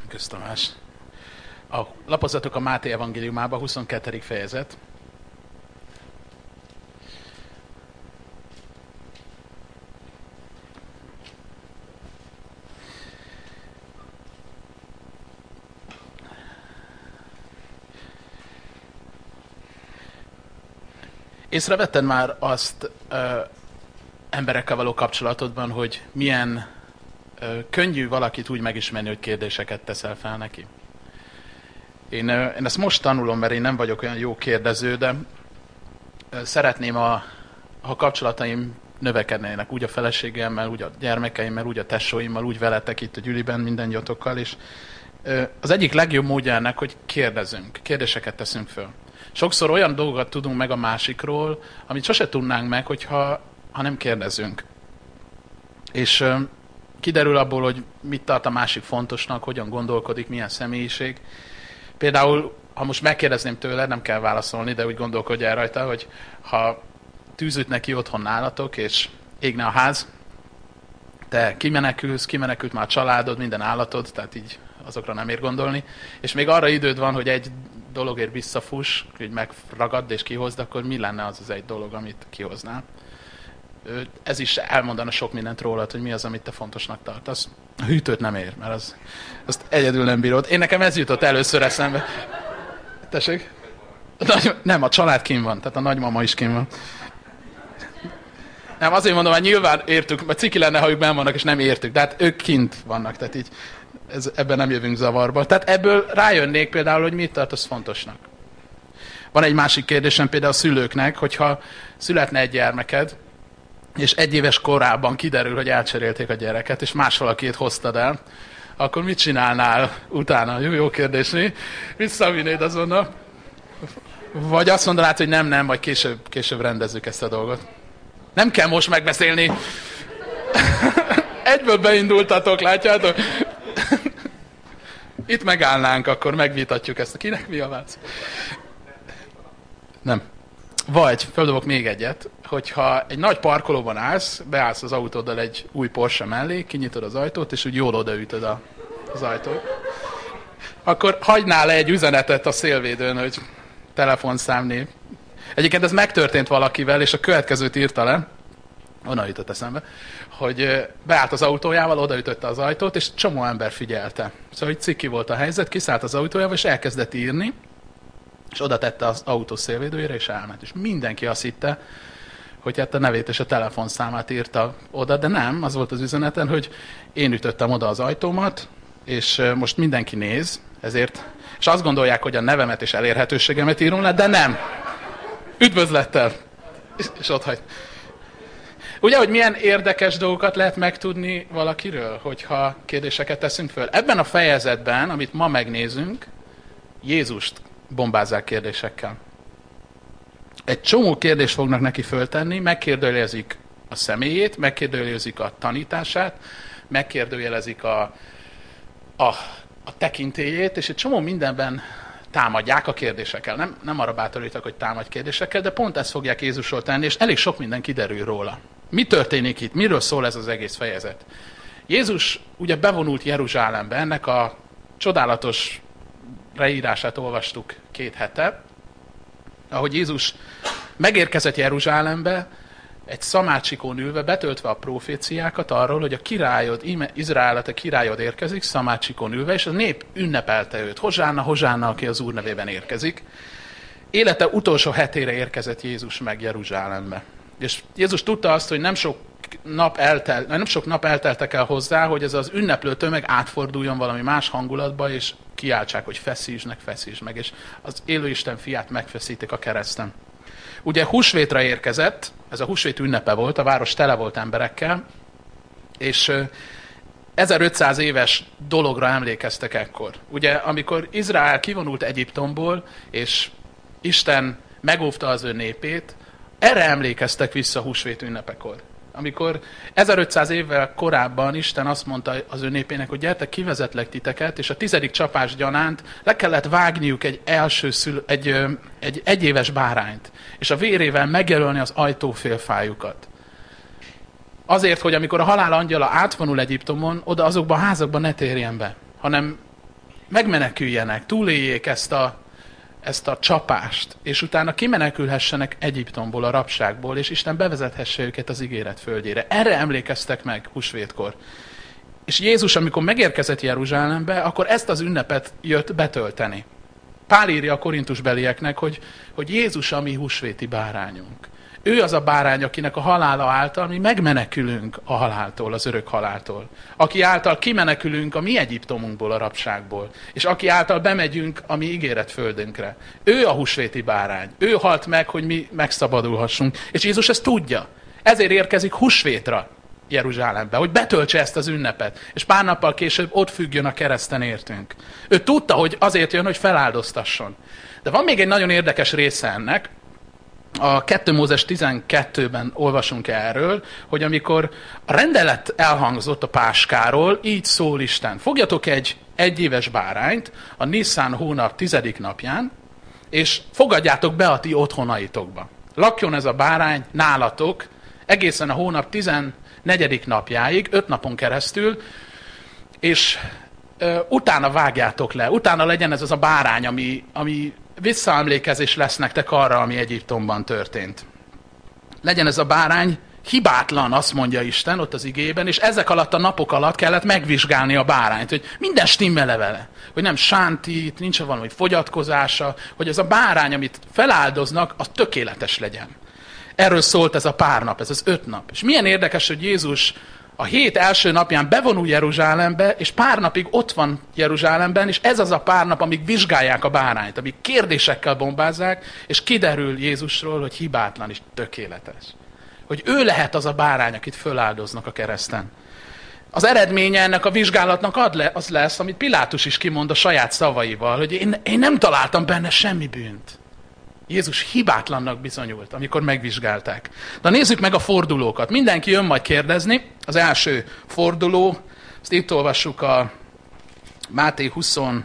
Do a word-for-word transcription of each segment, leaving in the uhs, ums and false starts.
Kösz Tamás. A lapozatok a Máté evangéliumába, huszonkettedik fejezet. Észrevetted már azt ö, emberekkel való kapcsolatodban, hogy milyen ö, könnyű valakit úgy megismerni, hogy kérdéseket teszel fel neki? Én, ö, én ezt most tanulom, mert én nem vagyok olyan jó kérdező, de ö, szeretném, a, ha a kapcsolataim növekednének, úgy a feleségemmel, úgy a gyermekeimmel, úgy a tesóimmal, úgy veletek itt a gyüliben, mindennyiatokkal, és ö, az egyik legjobb módja ennek, hogy kérdezünk, kérdéseket teszünk föl. Sokszor olyan dolgokat tudunk meg a másikról, amit sose tudnánk meg, hogyha, ha nem kérdezünk. És ö, kiderül abból, hogy mit tart a másik fontosnak, hogyan gondolkodik, milyen személyiség. Például, ha most megkérdezném tőle, nem kell válaszolni, de úgy gondolkodj el rajta, hogy ha tűzüt neki otthon nálatok, és égne a ház, te kimenekülsz, kimenekült már a családod, minden állatod, tehát így azokra nem ér gondolni, és még arra időd van, hogy egy dologért visszafuss, hogy megragadd és kihozd, akkor mi lenne az az egy dolog, amit kihoznál? Ez is elmondana sok mindent rólad, hogy mi az, amit te fontosnak tartasz. A hűtőt nem ér, mert az, azt egyedül nem bírod. Én nekem ez jutott először eszembe. Tessék? Nem, a család kín van, tehát a nagymama is kín van. Nem, azért mondom, hogy nyilván értük, mert ciki lenne, ha ők benn vannak, és nem értük, de hát ők kint vannak, tehát így ez, ebben nem jövünk zavarba. Tehát ebből rájönnék például, hogy mit tartasz fontosnak. Van egy másik kérdésem például a szülőknek, hogyha születne egy gyermeked, és egy éves korában kiderül, hogy elcserélték a gyereket, és más valakit hoztad el, akkor mit csinálnál utána? Jó, jó kérdés, mi? Visszavinnéd azonnal? Vagy azt mondanád, hogy nem, nem, majd később, később rendezzük ezt a dolgot. Nem kell most megbeszélni. Egyből beindultatok, látjátok? Itt megállnánk, akkor megvitatjuk ezt. Kinek mi a válasz? Nem. Vagy, földobok még egyet, hogyha egy nagy parkolóban állsz, beállsz az autóddal egy új Porsche mellé, kinyitod az ajtót, és úgy jól odaütöd a, az ajtót, akkor hagynál le egy üzenetet a szélvédőn, hogy telefonszámnév. Egyébként ez megtörtént valakivel, és a következőt írta le, onnan jutott eszembe, hogy beállt az autójával, odaütötte az ajtót, és csomó ember figyelte. Szóval, hogy ciki volt a helyzet, kiszállt az autójával, és elkezdett írni, és oda tette az autó szélvédőjére, és elment. És mindenki azt hitte, hogy hát a nevét és a telefonszámát írta oda, de nem, az volt az üzeneten, hogy én ütöttem oda az ajtómat, és most mindenki néz, ezért, és azt gondolják, hogy a nevemet és elérhetőségemet írom le, de nem. Üdvözlettel. És, és ott hagy. Ugye, hogy milyen érdekes dolgokat lehet megtudni valakiről, hogyha kérdéseket teszünk föl. Ebben a fejezetben, amit ma megnézünk, Jézust bombázzák kérdésekkel. Egy csomó kérdést fognak neki föltenni, megkérdőjelezik a személyét, megkérdőjelezik a tanítását, megkérdőjelezik a, a, a tekintélyét, és egy csomó mindenben támadják a kérdésekkel. Nem, nem arra bátorítok, hogy támadj kérdésekkel, de pont ezt fogják Jézusról tenni, és elég sok minden kiderül róla. Mi történik itt? Miről szól ez az egész fejezet? Jézus ugye bevonult Jeruzsálembe, ennek a csodálatos leírását olvastuk két hete, ahogy Jézus megérkezett Jeruzsálembe, egy szamácsikón ülve, betöltve a proféciákat arról, hogy a királyod, íme Izraelet a királyod érkezik, szamácsikón ülve, és a nép ünnepelte őt. Hozsánna, Hozsánna, aki az Úr nevében érkezik. Élete utolsó hetére érkezett Jézus meg Jeruzsálembe. És Jézus tudta azt, hogy nem sok nap, eltel, nem sok nap elteltek el hozzá, hogy ez az ünneplő tömeg átforduljon valami más hangulatba, és kiáltsák, hogy feszítsd meg, feszítsd meg, és az élő Isten fiát megfeszítik a kereszten. Ugye húsvétra érkezett, ez a húsvét ünnepe volt, a város tele volt emberekkel, és ezerötszáz éves dologra emlékeztek ekkor. Ugye, amikor Izrael kivonult Egyiptomból, és Isten megóvta az ő népét, erre emlékeztek vissza húsvét ünnepekor. Amikor ezerötszáz évvel korábban Isten azt mondta az ő népének, hogy gyertek, kivezetlek titeket, és a tizedik csapás gyanánt le kellett vágniuk egy első szül, egy, egy egyéves bárányt, és a vérével megjelölni az ajtófélfájukat. Azért, hogy amikor a halál angyala átvonul Egyiptomon, oda azokban a házakban ne térjen be, hanem megmeneküljenek, túléljék ezt a, ezt a csapást, és utána kimenekülhessenek Egyiptomból, a rabságból, és Isten bevezethesse őket az ígéret földjére. Erre emlékeztek meg húsvétkor. És Jézus, amikor megérkezett Jeruzsálembe, akkor ezt az ünnepet jött betölteni. Pál írja a korintusbelieknek, hogy, hogy Jézus a mi húsvéti bárányunk. Ő az a bárány, akinek a halála által mi megmenekülünk a haláltól, az örök haláltól. Aki által kimenekülünk a mi Egyiptomunkból, a rabságból. És aki által bemegyünk a mi ígéret földünkre. Ő a húsvéti bárány. Ő halt meg, hogy mi megszabadulhassunk. És Jézus ezt tudja. Ezért érkezik húsvétra Jeruzsálembe, hogy betöltse ezt az ünnepet. És pár nappal később ott függjön a kereszten értünk. Ő tudta, hogy azért jön, hogy feláldoztasson. De van még egy nagyon érdekes része ennek. A kettő Mózes tizenkettőben olvasunk erről, hogy amikor a rendelet elhangzott a páskáról, így szól Isten. Fogjatok egy egyéves bárányt a Niszán hónap tizedik napján, és fogadjátok be a ti otthonaitokba. Lakjon ez a bárány nálatok egészen a hónap tizennegyedik napjáig, öt napon keresztül, és ö, utána vágjátok le, utána legyen ez az a bárány, ami, ami visszaemlékezés lesz nektek arra, ami Egyiptomban történt. Legyen ez a bárány hibátlan, azt mondja Isten ott az igében, és ezek alatt a napok alatt kellett megvizsgálni a bárányt, hogy minden stimmele vele, hogy nem sántít, nincs valami fogyatkozása, hogy ez a bárány, amit feláldoznak, az tökéletes legyen. Erről szólt ez a pár nap, ez az öt nap. És milyen érdekes, hogy Jézus a hét első napján bevonul Jeruzsálembe, és pár napig ott van Jeruzsálemben, és ez az a pár nap, amíg vizsgálják a bárányt, amíg kérdésekkel bombázzák, és kiderül Jézusról, hogy hibátlan és tökéletes. Hogy ő lehet az a bárány, akit föláldoznak a kereszten. Az eredménye ennek a vizsgálatnak ad le, az lesz, amit Pilátus is kimond a saját szavaival, hogy én, én nem találtam benne semmi bűnt. Jézus hibátlannak bizonyult, amikor megvizsgálták. De nézzük meg a fordulókat. Mindenki jön majd kérdezni. Az első forduló, azt itt olvassuk a Máté huszonkettő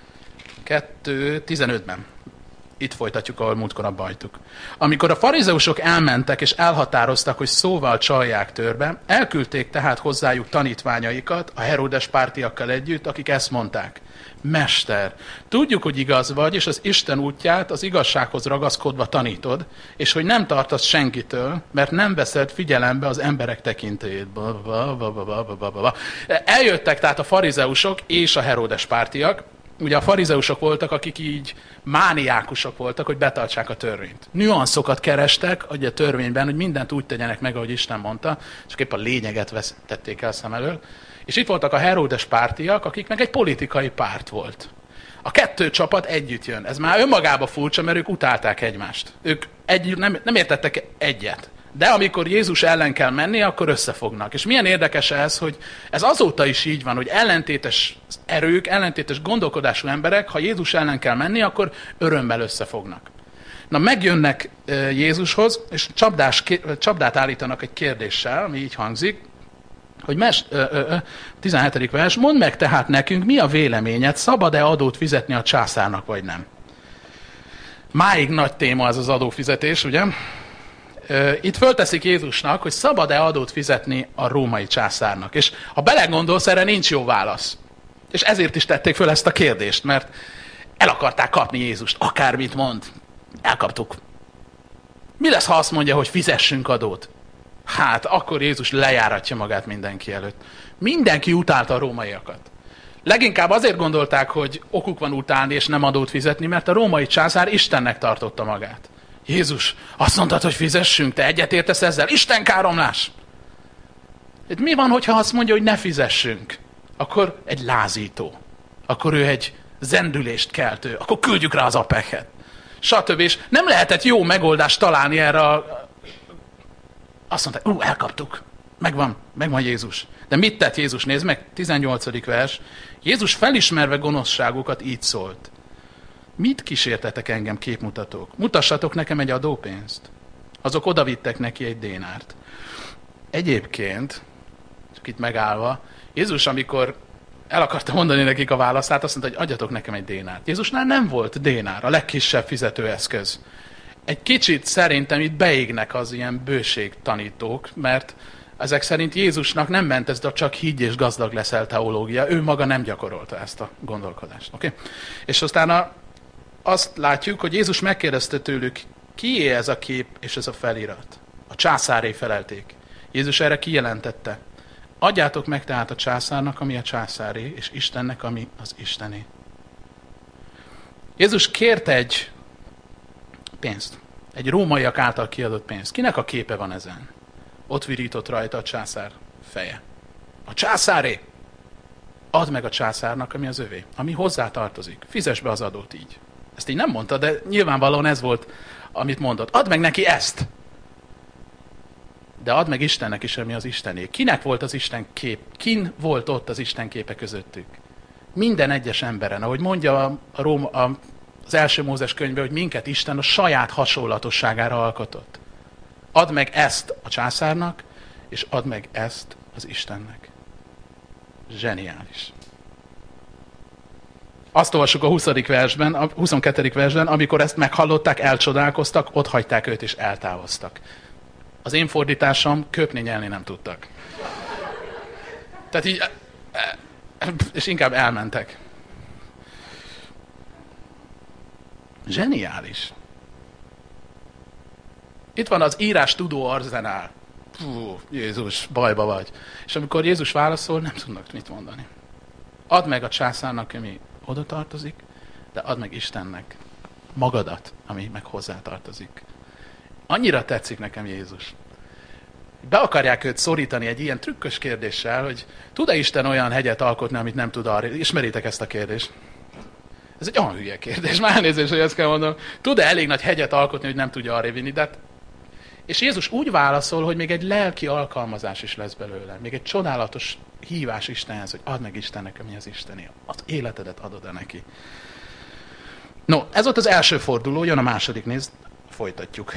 tizenötben. Itt folytatjuk, ahol múltkor abba hagytuk. Amikor a farizeusok elmentek és elhatároztak, hogy szóval csalják törbe, elküldték tehát hozzájuk tanítványaikat, a Heródes pártiakkal együtt, akik ezt mondták. Mester, tudjuk, hogy igaz vagy, és az Isten útját az igazsághoz ragaszkodva tanítod, és hogy nem tartasz senkitől, mert nem veszed figyelembe az emberek tekintélyét. Eljöttek tehát a farizeusok és a Heródes pártiak. Ugye a farizeusok voltak, akik így mániákusok voltak, hogy betartsák a törvényt. Nüanszokat kerestek ugye a törvényben, hogy mindent úgy tegyenek meg, ahogy Isten mondta, csak épp a lényeget vesztették el szem elől. És itt voltak a Heródes pártiak, akik meg egy politikai párt volt. A kettő csapat együtt jön. Ez már önmagában furcsa, mert ők utálták egymást. Ők egy, nem, nem értettek egyet. De amikor Jézus ellen kell menni, akkor összefognak. És milyen érdekes ez, hogy ez azóta is így van, hogy ellentétes erők, ellentétes gondolkodású emberek, ha Jézus ellen kell menni, akkor örömmel összefognak. Na, megjönnek Jézushoz, és csapdás, csapdát állítanak egy kérdéssel, ami így hangzik, hogy mes, ö, ö, ö, tizenhetedik vers, mondd meg tehát nekünk, mi a véleményed, szabad-e adót fizetni a császárnak, vagy nem? Máig nagy téma ez az adófizetés, ugye? Itt fölteszik Jézusnak, hogy szabad-e adót fizetni a római császárnak. És ha belegondolsz, erre nincs jó válasz. És ezért is tették föl ezt a kérdést, mert el akarták kapni Jézust, akármit mond. Elkaptuk. Mi lesz, ha azt mondja, hogy fizessünk adót? Hát, akkor Jézus lejáratja magát mindenki előtt. Mindenki utálta a rómaiakat. Leginkább azért gondolták, hogy okuk van utálni és nem adót fizetni, mert a római császár Istennek tartotta magát. Jézus, azt mondtad, hogy fizessünk, te egyetértesz ezzel? Isten káromlás! Mi van, hogyha azt mondja, hogy ne fizessünk? Akkor egy lázító. Akkor ő egy zendülést keltő. Akkor küldjük rá az apeket. Stb. És nem lehetett jó megoldást találni erre a... Azt mondták, ú, elkaptuk. Megvan, megvan Jézus. De mit tett Jézus? Nézd meg, tizennyolcadik vers. Jézus felismerve gonoszságukat így szólt. Mit kísértetek engem, képmutatók? Mutassatok nekem egy adópénzt. Azok odavittek neki egy dénárt. Egyébként, csak itt megállva, Jézus, amikor el akarta mondani nekik a válaszát, azt mondta, hogy adjatok nekem egy dénárt. Jézusnál nem volt dénár, a legkisebb fizetőeszköz. Egy kicsit szerintem itt beégnek az ilyen bőségtanítók, mert Ezek szerint Jézusnak nem ment ez a csak higgy és gazdag leszel teológia, ő maga nem gyakorolta ezt a gondolkodást. Okay? És aztán a, azt látjuk, hogy Jézus megkérdezte tőlük, kié ez a kép és ez a felirat? A császáré felelték. Jézus erre kijelentette, adjátok meg tehát a császárnak, ami a császáré, és Istennek, ami az Istené. Jézus kért egy pénzt, egy rómaiak által kiadott pénzt. Kinek a képe van ezen? Ott virított rajta a császár feje. A császáré! Add meg a császárnak, ami az övé, ami hozzá tartozik. Fizess be az adót így. Ezt így nem mondta, de nyilvánvalóan ez volt, amit mondott. Add meg neki ezt! De add meg Istennek is, ami az Istené. Kinek volt az Isten kép? Kin volt ott az Isten képe közöttük? Minden egyes emberen, ahogy mondja a Róm, a, az első Mózes könyvben, hogy minket Isten a saját hasonlatosságára alkotott. Add meg ezt a császárnak, és add meg ezt az Istennek. Zseniális. Azt olvassuk a huszadik versben, a huszonkettedik versben, amikor ezt meghallották, elcsodálkoztak, ott hagyták őt és eltávoztak. Az én fordításom, köpni, nyelni nem tudtak. Tehát így, és inkább elmentek. Zseniális. Itt van az írás tudó arzenál. Fú, Jézus, bajba vagy. És amikor Jézus válaszol, nem tudnak mit mondani. Add meg a császárnak, ami oda tartozik, de add meg Istennek magadat, ami meg hozzá tartozik. Annyira tetszik nekem Jézus. Be akarják őt szorítani egy ilyen trükkös kérdéssel, hogy tud-e Isten olyan hegyet alkotni, amit nem tud arra? Ismeritek ezt a kérdést? Ez egy olyan hülye kérdés. Már elnézést, hogy ezt kell mondanom. Tud-e elég nagy hegyet alkotni, hogy nem tudja arra vinni? De hát... És Jézus úgy válaszol, hogy még egy lelki alkalmazás is lesz belőle. Még egy csodálatos hívás Istenhez, hogy add meg Istennek, ami az Istené. Az életedet adod-e neki. No, ez volt az első forduló, jön a második, nézd, folytatjuk.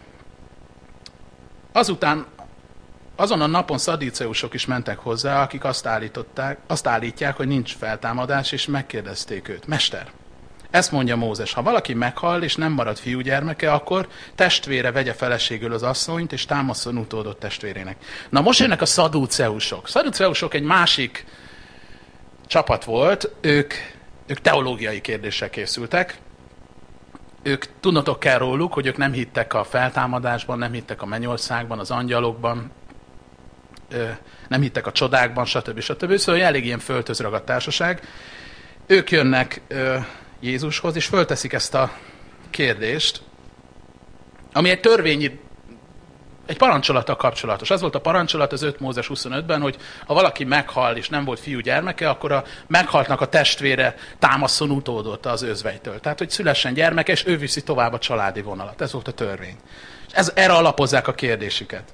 Azután, azon a napon szadduceusok is mentek hozzá, akik azt állították, azt állítják, hogy nincs feltámadás, és megkérdezték őt. Mester, ezt mondja Mózes, ha valaki meghal, és nem marad fiúgyermeke, akkor testvére vegye feleségül az asszonyt, és támaszon utódott testvérének. Na most jönnek a szadduceusok. Szadduceusok egy másik csapat volt, ők, ők teológiai kérdésre készültek. Ők tudnotok kell róluk, hogy ők nem hittek a feltámadásban, nem hittek a mennyországban, az angyalokban, nem hittek a csodákban, stb. stb. Szóval elég ilyen földhöz ragadt társaság. Ők jönnek Jézushoz, és fölteszik ezt a kérdést, ami egy törvényi, egy parancsolattal kapcsolatos. Az volt a parancsolat az öt Mózes huszonötben, hogy ha valaki meghal, és nem volt fiú gyermeke, akkor a meghaltnak a testvére támaszon utódott az özvegytől. Tehát, hogy szülessen gyermeke, és ő viszi tovább a családi vonalat. Ez volt a törvény. És ez, erre alapozzák a kérdésüket.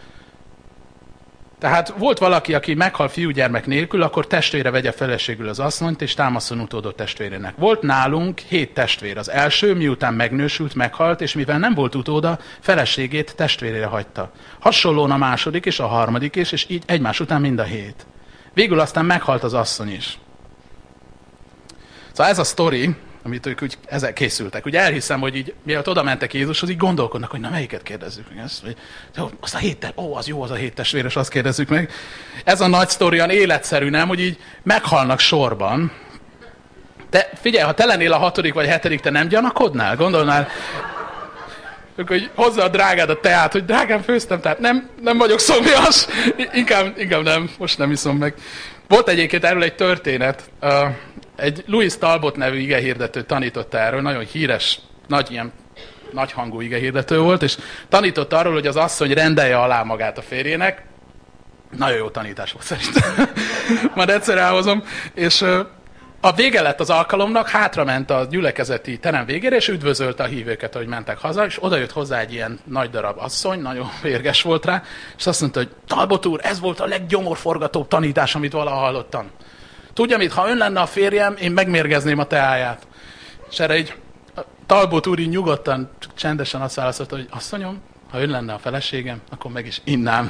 Tehát volt valaki, aki meghal fiúgyermek nélkül, akkor testvére vegye feleségül az asszonyt, és támaszon utódott testvérének. Volt nálunk hét testvér. Az első, miután megnősült, meghalt, és mivel nem volt utóda, feleségét testvérére hagyta. Hasonlóan a második és a harmadik is, és így egymás után mind a hét. Végül aztán meghalt az asszony is. Szóval ez a sztori, amit ők úgy ezzel készültek. Ugye elhiszem, hogy így, mielőtt oda mentek Jézushoz, így gondolkodnak, hogy na melyiket kérdezzük meg ezt. Vagy, az a hét, ó, az jó, az a hét testvéres, azt kérdezzük meg. Ez a nagy sztori olyan életszerű, nem, hogy így meghalnak sorban. Te figyelj, ha te lennél a hatodik vagy hetedik, te nem gyanakodnál? Gondolnál, hogy hozza a drágád a teát, hogy drágám, főztem, tehát nem, nem vagyok szomjas. Inkább, inkább nem, most nem iszom meg. Volt egyébként erről egy történet. Egy Louis Talbot nevű igehirdető tanította erről, nagyon híres, nagy ilyen nagyhangú igehirdető volt, és tanított arról, hogy az asszony rendelje alá magát a férjének. Nagyon jó tanítás volt szerintem. Majd egyszer elhozom. És a vége lett az alkalomnak, hátrament a gyülekezeti terem végére, és üdvözölte a hívőket, ahogy mentek haza, és oda jött hozzá egy ilyen nagy darab asszony, nagyon vérges volt rá, és azt mondta, hogy Talbot úr, ez volt a leggyomorforgatóbb tanítás, amit valaha hallottam. Tudja mit, ha ön lenne a férjem, én megmérgezném a teáját. És erre így Talbot úr így nyugodtan, csendesen azt válaszolta, hogy asszonyom, ha ön lenne a feleségem, akkor meg is innám.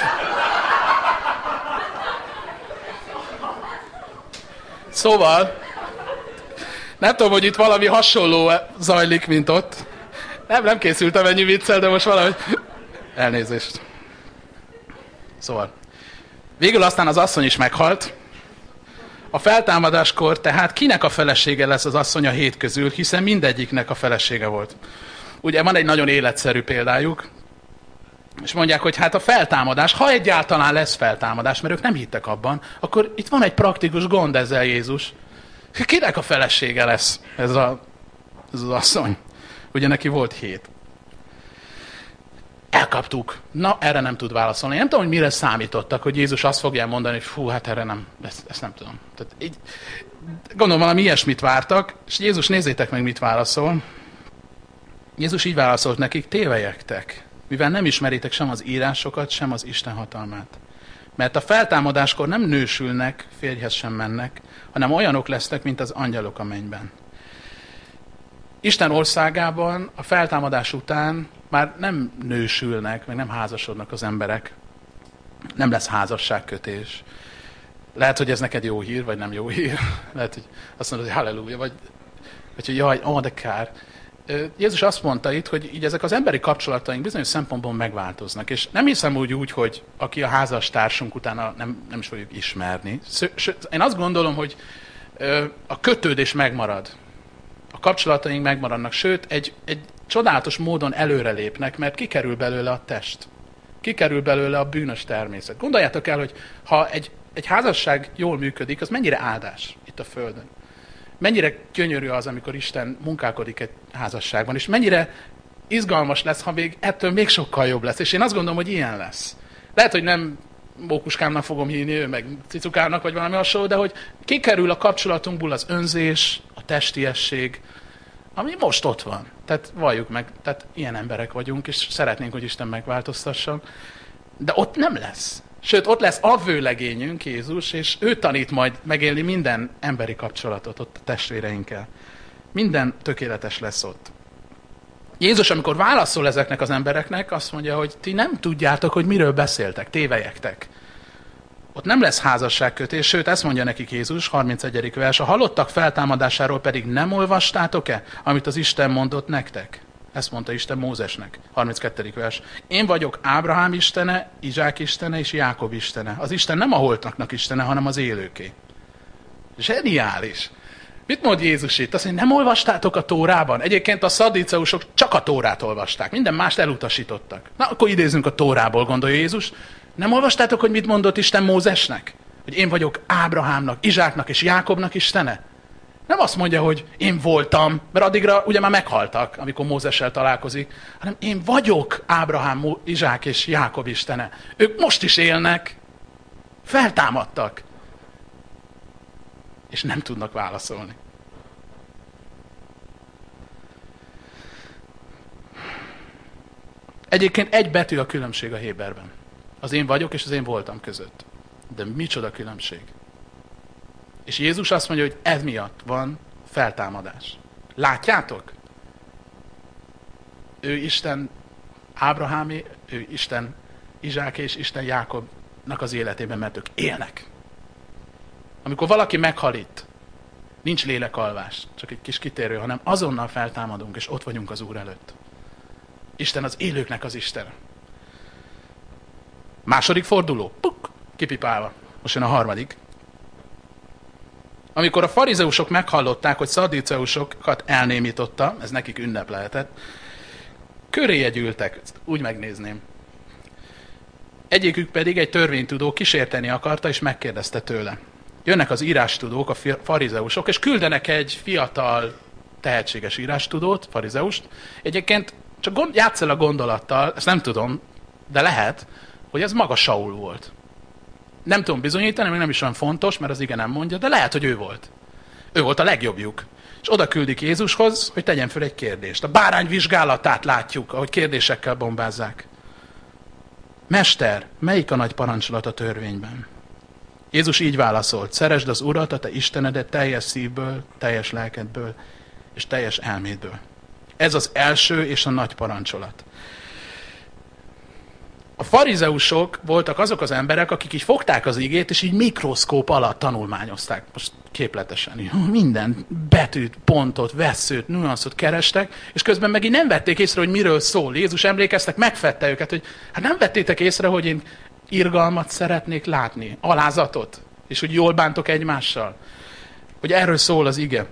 Szóval, nem tudom, hogy itt valami hasonló zajlik, mint ott. Nem, nem készültem ennyi viccel, de most valahogy... Elnézést. Szóval, végül aztán az asszony is meghalt. A feltámadáskor tehát kinek a felesége lesz az asszony a hét közül, hiszen mindegyiknek a felesége volt. Ugye van egy nagyon életszerű példájuk, és mondják, hogy hát a feltámadás, ha egyáltalán lesz feltámadás, mert ők nem hittek abban, akkor itt van egy praktikus gond ezzel Jézus. Kinek a felesége lesz ez, a, ez az asszony? Ugye neki volt hét. Elkaptuk. Na, erre nem tud válaszolni. Én nem tudom, hogy mire számítottak, hogy Jézus azt fogja mondani, hogy fú, hát erre nem, ezt, ezt nem tudom. Tehát így, gondolom, valami ilyesmit vártak, és Jézus, nézzétek meg, mit válaszol. Jézus így válaszolt nekik, tévelyektek, mivel nem ismeritek sem az írásokat, sem az Isten hatalmát. Mert a feltámadáskor nem nősülnek, férjhez sem mennek, hanem olyanok lesznek, mint az angyalok a mennyben. Isten országában a feltámadás után már nem nősülnek, meg nem házasodnak az emberek. Nem lesz házasságkötés. Lehet, hogy ez neked jó hír, vagy nem jó hír. Lehet, hogy azt mondod, hogy halleluja, vagy, vagy hogy jaj, ó, de kár. Jézus azt mondta itt, hogy így ezek az emberi kapcsolataink bizonyos szempontból megváltoznak. És nem hiszem úgy, úgy hogy aki a házastársunk utána nem, nem is fogjuk ismerni. Sőt, én azt gondolom, hogy a kötődés megmarad. A kapcsolataink megmaradnak, sőt, egy, egy csodálatos módon előrelépnek, mert kikerül belőle a test. Kikerül belőle a bűnös természet. Gondoljátok el, hogy ha egy, egy házasság jól működik, az mennyire áldás itt a Földön. Mennyire gyönyörű az, amikor Isten munkálkodik egy házasságban, és mennyire izgalmas lesz, ha még ettől még sokkal jobb lesz. És én azt gondolom, hogy ilyen lesz. Lehet, hogy nem Mókuskámnak fogom hívni, ő meg Cicukának, vagy valami hasonló, de hogy kikerül a kapcsolatunkból az önzés, a testiesség, ami most ott van. Tehát valljuk meg, tehát ilyen emberek vagyunk, és szeretnénk, hogy Isten megváltoztasson. De ott nem lesz. Sőt, ott lesz a vőlegényünk, Jézus, és ő tanít majd megélni minden emberi kapcsolatot ott a testvéreinkkel. Minden tökéletes lesz ott. Jézus, amikor válaszol ezeknek az embereknek, azt mondja, hogy ti nem tudjátok, hogy miről beszéltek, tévelyektek. Ott nem lesz házasságkötés, sőt, ezt mondja nekik Jézus, harmincegyedik vers, a halottak feltámadásáról pedig nem olvastátok-e, amit az Isten mondott nektek? Ezt mondta Isten Mózesnek, harminckettedik vers. Én vagyok Ábrahám istene, Izsák istene és Jákob istene. Az Isten nem a holtaknak istene, hanem az élőké. Zseniális! Mit mond Jézus itt? Azt mondja, nem olvastátok a Tórában? Egyébként a szadduceusok csak a Tórát olvasták, minden mást elutasítottak. Na, akkor idézünk a Tórából, gondolja Jézus. Nem olvastátok, hogy mit mondott Isten Mózesnek? Hogy én vagyok Ábrahámnak, Izsáknak és Jákobnak istene? Nem azt mondja, hogy én voltam, mert addigra ugye már meghaltak, amikor Mózessel találkozik, hanem én vagyok Ábrahám, Izsák és Jákob istene. Ők most is élnek, feltámadtak, és nem tudnak válaszolni. Egyébként egy betű a különbség a héberben. Az én vagyok és az én voltam között. De micsoda különbség. És Jézus azt mondja, hogy ez miatt van feltámadás. Látjátok? Ő Isten Ábrahámé, ő Isten Izsáké és Isten Jákobnak az életében, mert ők élnek. Amikor valaki meghal itt, nincs lélekalvás, csak egy kis kitérő, hanem azonnal feltámadunk, és ott vagyunk az Úr előtt. Isten az élőknek az Isten. Második forduló, puk, kipipálva. Most jön a harmadik. Amikor a farizeusok meghallották, hogy szadduceusokat elnémította, ez nekik ünnep lehetett, köréje gyűltek, úgy megnézném. Egyikük pedig egy törvénytudó kísérteni akarta, és megkérdezte tőle. Jönnek az írástudók, a farizeusok, és küldenek egy fiatal, tehetséges írástudót, farizeust. Egyébként csak gond, játsz el a gondolattal, ezt nem tudom, de lehet, hogy ez maga Saul volt. Nem tudom bizonyítani, még nem is olyan fontos, mert az ige nem mondja, de lehet, hogy ő volt. Ő volt a legjobbjuk. És oda küldik Jézushoz, hogy tegyen föl egy kérdést. A bárány vizsgálatát látjuk, ahogy kérdésekkel bombázzák. Mester, melyik a nagy parancsolat a törvényben? Jézus így válaszolt, szeresd az Urat, a te Istenedet teljes szívből, teljes lelkedből és teljes elmédből. Ez az első és a nagy parancsolat. A farizeusok voltak azok az emberek, akik így fogták az igét, és így mikroszkóp alatt tanulmányozták. Most képletesen. Minden betűt, pontot, vesszőt, nüanszot kerestek, és közben meg így nem vették észre, hogy miről szól. Jézus, emlékeztek, megfette őket, hogy hát nem vettétek észre, hogy én irgalmat szeretnék látni, alázatot, és hogy jól bántok egymással. Hogy erről szól az ige.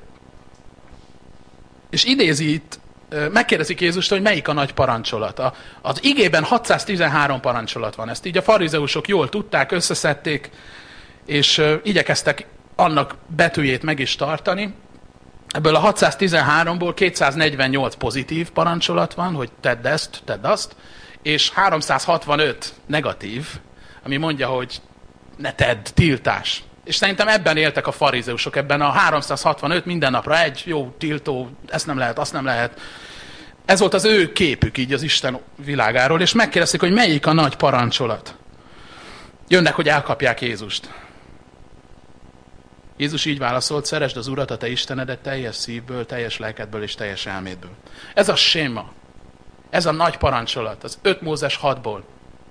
És idézi itt, megkérdezik Jézust, hogy melyik a nagy parancsolat. A, az igében hatszáztizenhárom parancsolat van. Ezt így a farizeusok jól tudták, összeszedték, és igyekeztek annak betűjét meg is tartani. Ebből a hatszáztizenháromból kétszáznegyvennyolc pozitív parancsolat van, hogy tedd ezt, tedd azt, és háromszázhatvanöt negatív, ami mondja, hogy ne tedd, tiltás. És szerintem ebben éltek a farizeusok, ebben a háromszázhatvanöt minden napra egy jó tiltó, ezt nem lehet, azt nem lehet. Ez volt az ő képük így az Isten világáról, és megkérdezték, hogy melyik a nagy parancsolat. Jönnek, hogy elkapják Jézust. Jézus így válaszolt, szeresd az Urat, a te Istenedet teljes szívből, teljes lelkedből és teljes elmédből. Ez a séma. Ez a nagy parancsolat, az öt Mózes hatból.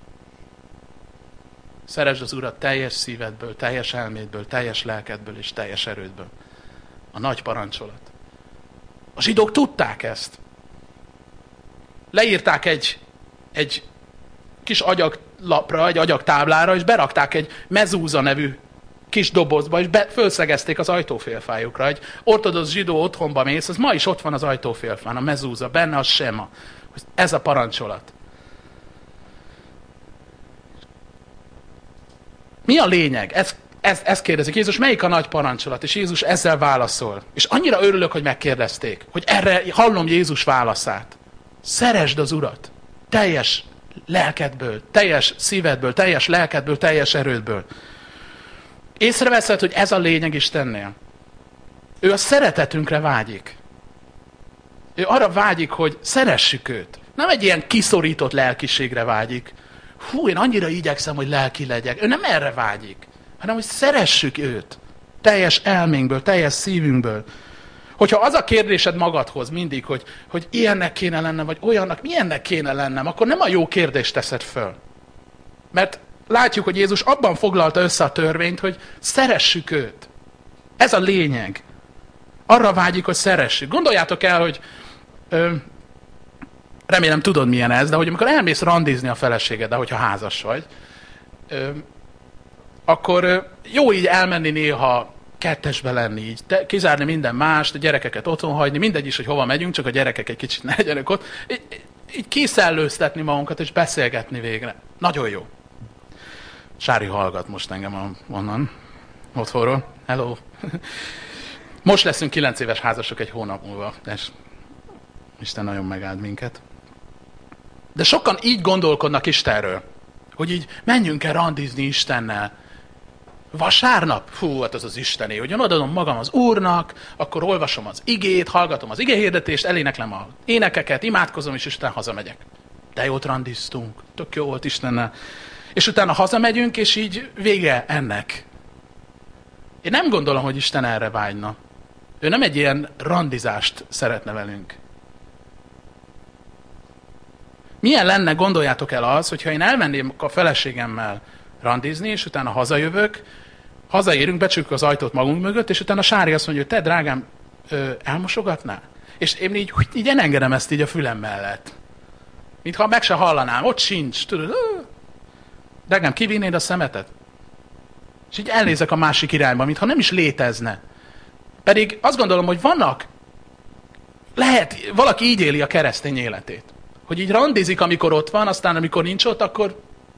Szeresd az Urat teljes szívedből, teljes elmédből, teljes lelkedből és teljes erődből. A nagy parancsolat. A zsidók tudták ezt. Leírták egy, egy kis agyaglapra, egy agyagtáblára, és berakták egy mezúza nevű kis dobozba, és be, fölszegezték az ajtófélfájukra. Egy ortodox zsidó otthonba mész, az ma is ott van az ajtófélfán, a mezúza, benne a sema. Ez a parancsolat. Mi a lényeg? Ez, ez, ez kérdezik Jézus, melyik a nagy parancsolat? És Jézus ezzel válaszol. És annyira örülök, hogy megkérdezték, hogy erre hallom Jézus válaszát. Szeresd az Urat teljes lelkedből, teljes szívedből, teljes lelkedből, teljes erődből. Észreveszed, hogy ez a lényeg Istennél. Ő a szeretetünkre vágyik. Ő arra vágyik, hogy szeressük őt. Nem egy ilyen kiszorított lelkiségre vágyik. Hú, én annyira igyekszem, hogy lelki legyek. Ő nem erre vágyik, hanem hogy szeressük őt. Teljes elménkből, teljes szívünkből. Hogyha az a kérdésed magadhoz mindig, hogy, hogy ilyennek kéne lennem, vagy olyannak, milyennek kéne lennem, akkor nem a jó kérdést teszed föl. Mert látjuk, hogy Jézus abban foglalta össze a törvényt, hogy szeressük őt. Ez a lényeg. Arra vágyik, hogy szeressük. Gondoljátok el, hogy ö, remélem tudod, milyen ez, de hogy amikor elmész randizni a feleségeddel, hogyha házas vagy, ö, akkor ö, jó így elmenni néha kettesbe lenni, így te, kizárni minden mást, a gyerekeket otthon hagyni, mindegy is, hogy hova megyünk, csak a gyerekek egy kicsit ne legyenek ott. Így, így kiszellőztetni magunkat, és beszélgetni végre. Nagyon jó. Sári hallgat most engem onnan, otthonról. Hello. Most leszünk kilenc éves házasok egy hónap múlva, és Isten nagyon megáld minket. De sokan így gondolkodnak Istenről, hogy így menjünk el randizni Istennel. Vasárnap? Fú, hát az az Istené, hogy adom magam az Úrnak, akkor olvasom az igét, hallgatom az igehirdetést, eléneklem az énekeket, imádkozom, és Isten hazamegyek. De jót randiztunk, tök jó volt Istennel. És utána hazamegyünk, és így vége ennek. Én nem gondolom, hogy Isten erre vágyna. Ő nem egy ilyen randizást szeretne velünk. Milyen lenne, gondoljátok el az, hogyha én elmenném a feleségemmel randizni, és utána hazajövök, hazaérünk, becsukjuk az ajtót magunk mögött, és utána Sári azt mondja, hogy te, drágám, ö, elmosogatnál? És én így, így elengedem ezt így a fülem mellett. Mintha meg se hallanám, ott sincs, tudod, ö, drágám, kivinnéd a szemetet? És így elnézek a másik irányba, mintha nem is létezne. Pedig azt gondolom, hogy vannak, lehet, valaki így éli a keresztény életét. Hogy így randizik, amikor ott van, aztán amikor nincs ott, akkor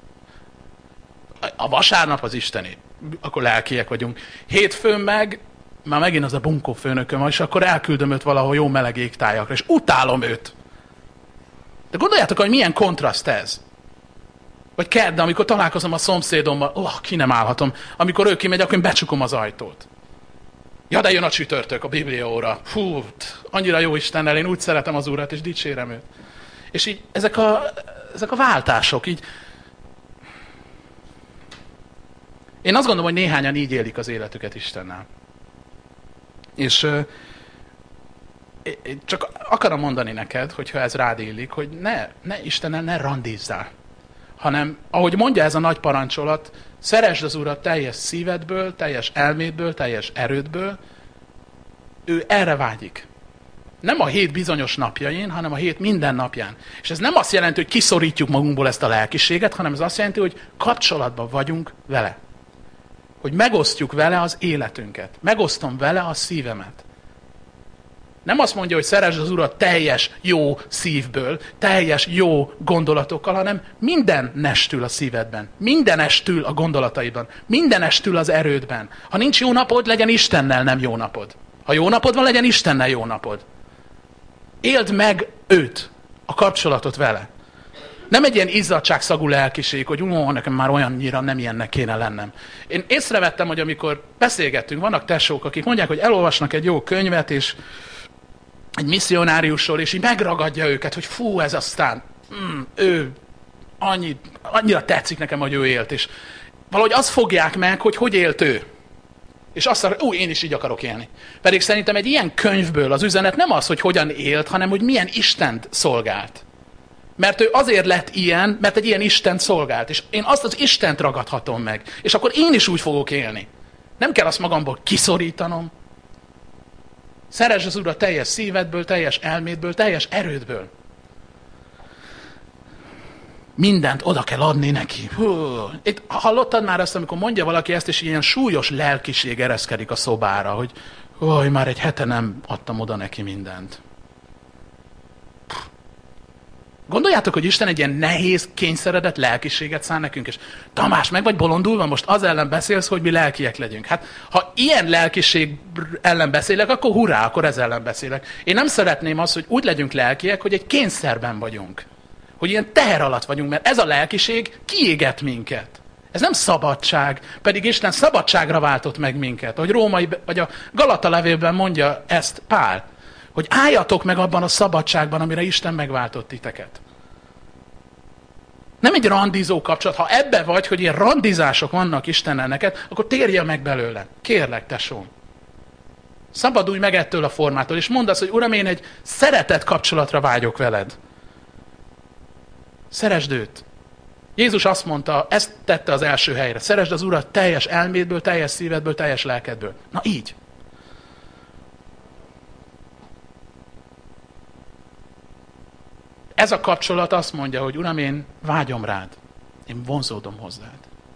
a vasárnap az Istené. Akkor lelkiek vagyunk. Hétfőn meg, már megint az a bunkó főnököm van, és akkor elküldöm őt valahol jó meleg égtájakra, és utálom őt. De gondoljátok, hogy milyen kontraszt ez. Vagy kedden, amikor találkozom a szomszédommal, oh, ki nem állhatom. Amikor ő kimegy, akkor én becsukom az ajtót. Ja, de jön a csütörtök, a bibliaóra. Hú, annyira jó Istennel, én úgy szeretem az Urat, és dicsérem őt. És így ezek a, ezek a váltások, így... Én azt gondolom, hogy néhányan így élik az életüket Istennel. És uh, én csak akarom mondani neked, hogyha ez rád illik, hogy ne, ne Istennel ne randizzál. Hanem, ahogy mondja ez a nagy parancsolat, szeresd az Urat teljes szívedből, teljes elmédből, teljes erődből, ő erre vágyik. Nem a hét bizonyos napjain, hanem a hét minden napján. És ez nem azt jelenti, hogy kiszorítjuk magunkból ezt a lelkiséget, hanem ez azt jelenti, hogy kapcsolatban vagyunk vele. Hogy megosztjuk vele az életünket. Megosztom vele a szívemet. Nem azt mondja, hogy szeresd az Urat teljes jó szívből, teljes jó gondolatokkal, hanem minden nestül a szívedben, minden estül a gondolataidban, minden estül az erődben. Ha nincs jó napod, legyen Istennel nem jó napod. Ha jó napod van, legyen Istennel jó napod. Éld meg őt, a kapcsolatot vele. Nem egy ilyen izzadságszagú lelkiség, hogy ó, nekem már olyannyira nem ilyennek kéne lennem. Én észrevettem, hogy amikor beszélgettünk, vannak tesók, akik mondják, hogy elolvasnak egy jó könyvet, és egy misszionáriusról, és így megragadja őket, hogy fú, ez aztán, mm, ő annyi, annyira tetszik nekem, hogy ő élt, és valahogy azt fogják meg, hogy hogy élt ő. És azt mondja, ú, én is így akarok élni. Pedig szerintem egy ilyen könyvből az üzenet nem az, hogy hogyan élt, hanem hogy milyen Istent szolgált. Mert ő azért lett ilyen, mert egy ilyen Istent szolgált. És én azt az Istent ragadhatom meg. És akkor én is úgy fogok élni. Nem kell azt magamból kiszorítanom. Szeresd az Urat teljes szívedből, teljes elmédből, teljes erődből. Mindent oda kell adni neki. Hú. Itt hallottad már azt, amikor mondja valaki ezt, és ilyen súlyos lelkiség ereszkedik a szobára, hogy hogy már egy hete nem adtam oda neki mindent. Gondoljátok, hogy Isten egy ilyen nehéz, kényszeredett lelkiséget szán nekünk, és Tamás, meg vagy bolondulva, most az ellen beszélsz, hogy mi lelkiek legyünk. Hát, ha ilyen lelkiség ellen beszélek, akkor hurrá, akkor ez ellen beszélek. Én nem szeretném azt, hogy úgy legyünk lelkiek, hogy egy kényszerben vagyunk. Hogy ilyen teher alatt vagyunk, mert ez a lelkiség kiéget minket. Ez nem szabadság, pedig Isten szabadságra váltott meg minket. Ahogy Római, vagy a Galata levélben mondja ezt Pál, hogy álljatok meg abban a szabadságban, amire Isten megváltott titeket. Nem egy randizó kapcsolat. Ha ebbe vagy, hogy ilyen randizások vannak Istennel neked, akkor térjél meg belőle. Kérlek, tesóm. Szabadulj meg ettől a formától, és mondd azt, hogy Uram, én egy szeretett kapcsolatra vágyok veled. Szeresd őt. Jézus azt mondta, ezt tette az első helyre. Szeresd az Urat teljes elmédből, teljes szívedből, teljes lelkedből. Na így. Ez a kapcsolat azt mondja, hogy Uram, én vágyom rád. Én vonzódom hozzád.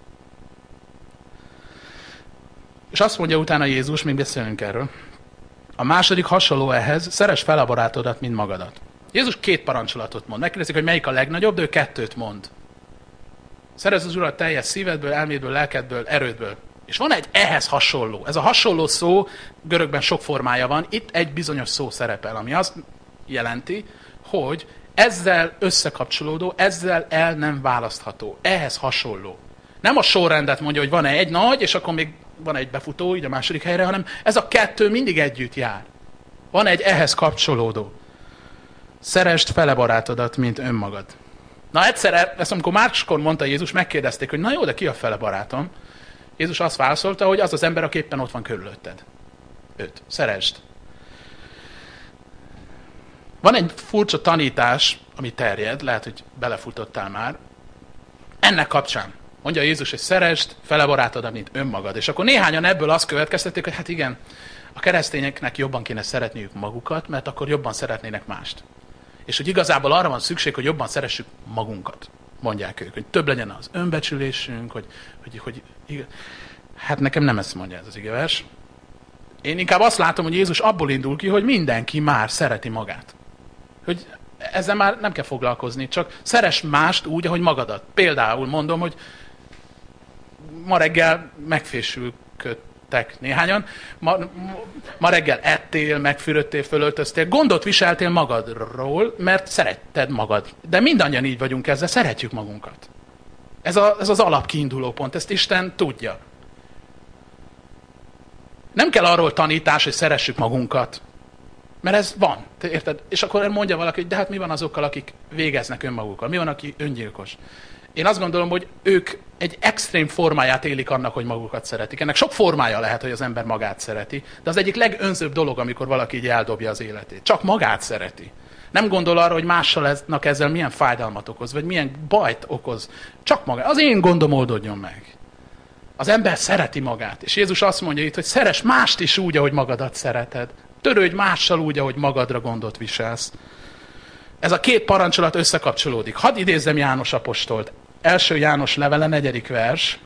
És azt mondja utána Jézus, még beszélünk erről, a második hasonló ehhez, szeresd fel a barátodat, mint magadat. Jézus két parancsolatot mond. Megkérdezik, hogy melyik a legnagyobb, de ő kettőt mond. Szeresd az Urat teljes szívedből, elmédből, lelkedből, erődből. És van egy ehhez hasonló. Ez a hasonló szó, görögben sok formája van, itt egy bizonyos szó szerepel, ami azt jelenti, hogy ezzel összekapcsolódó, ezzel el nem választható. Ehhez hasonló. Nem a sorrendet mondja, hogy van-e egy nagy, és akkor még van egy befutó, így a második helyre, hanem ez a kettő mindig együtt jár. Van egy ehhez kapcsolódó. Szeresd fele barátodat, mint önmagad. Na egyszer, ezt amikor máskor mondta Jézus, megkérdezték, hogy na jó, de ki a fele barátom? Jézus azt válaszolta, hogy az az ember, aki éppen ott van körülötted. Őt. Szeresd. Van egy furcsa tanítás, ami terjed, lehet, hogy belefutottál már. Ennek kapcsán mondja Jézus, hogy szeresd fele barátodat, mint önmagad. És akkor néhányan ebből azt következtették, hogy hát igen, a keresztényeknek jobban kéne szeretniük magukat, mert akkor jobban szeretnének mást. És hogy igazából arra van szükség, hogy jobban szeressük magunkat, mondják ők. Hogy több legyen az önbecsülésünk, hogy, hogy, hogy igaz. Hát nekem nem ezt mondja ez az igevers. Én inkább azt látom, hogy Jézus abból indul ki, hogy mindenki már szereti magát. Hogy ezzel már nem kell foglalkozni, csak szeress mást úgy, ahogy magadat. Például mondom, hogy ma reggel megfésülködtek néhányan, ma, ma reggel ettél, megfürödtél, fölöltöztél, gondot viseltél magadról, mert szeretted magad. De mindannyian így vagyunk ezzel, szeretjük magunkat. Ez, a, ez az alapkiinduló pont, ezt Isten tudja. Nem kell arról tanítás, hogy szeressük magunkat. Mert ez van, te érted? És akkor mondja valaki, hogy de hát mi van azokkal, akik végeznek önmagukkal? Mi van, aki öngyilkos? Én azt gondolom, hogy ők egy extrém formáját élik annak, hogy magukat szeretik. Ennek sok formája lehet, hogy az ember magát szereti, de az egyik legönzőbb dolog, amikor valaki így eldobja az életét. Csak magát szereti. Nem gondol arra, hogy mással ezzel milyen fájdalmat okoz, vagy milyen bajt okoz. Csak magát. Az én gondom oldódjon meg. Az ember szereti magát. És Jézus azt mondja itt, hogy szeress mást is úgy, ahogy magadat szereted. Törődj mással úgy, ahogy magadra gondot viselsz. Ez a két parancsolat összekapcsolódik. Hadd idézzem János apostolt. Első János levele, negyedik vers,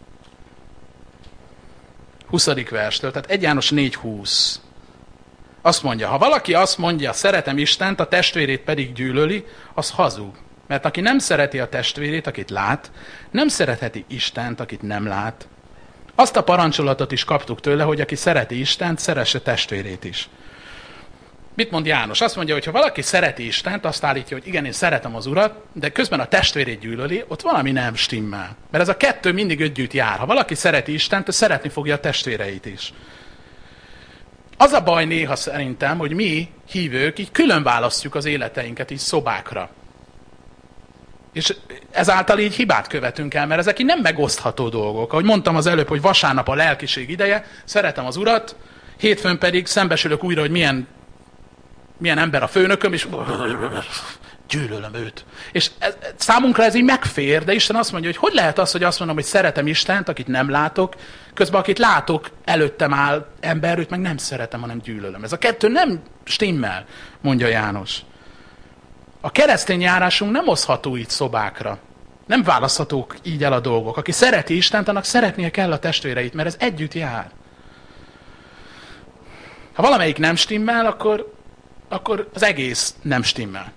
huszadik verstől, tehát egy János négy húsz. Azt mondja, ha valaki azt mondja, szeretem Istent, a testvérét pedig gyűlöli, az hazug. Mert aki nem szereti a testvérét, akit lát, nem szeretheti Istent, akit nem lát. Azt a parancsolatot is kaptuk tőle, hogy aki szereti Istent, szeresse testvérét is. Mit mond János? Azt mondja, hogy ha valaki szereti Istent, azt állítja, hogy igen, én szeretem az Urat, de közben a testvérét gyűlöli, ott valami nem stimmel. Mert ez a kettő mindig együtt jár. Ha valaki szereti Istent, ő szeretni fogja a testvéreit is. Az a baj néha szerintem, hogy mi, hívők, így külön választjuk az életeinket így szobákra. És ezáltal így hibát követünk el, mert ezek így nem megosztható dolgok. Ahogy mondtam az előbb, hogy vasárnap a lelkiség ideje, szeretem az Urat, hétfőn pedig szembesülök újra, hogy milyen, milyen ember a főnököm, és gyűlölöm őt. És ez, számunkra ez így megfér, de Isten azt mondja, hogy hogy lehet az, hogy azt mondom, hogy szeretem Istent, akit nem látok, közben akit látok, előttem áll ember, őt meg nem szeretem, hanem gyűlölöm. Ez a kettő nem stimmel, mondja János. A keresztény járásunk nem osztható így szobákra. Nem választhatók így el a dolgok. Aki szereti Istent, annak szeretnie kell a testvéreit, mert ez együtt jár. Ha valamelyik nem stimmel, akkor, akkor az egész nem stimmel.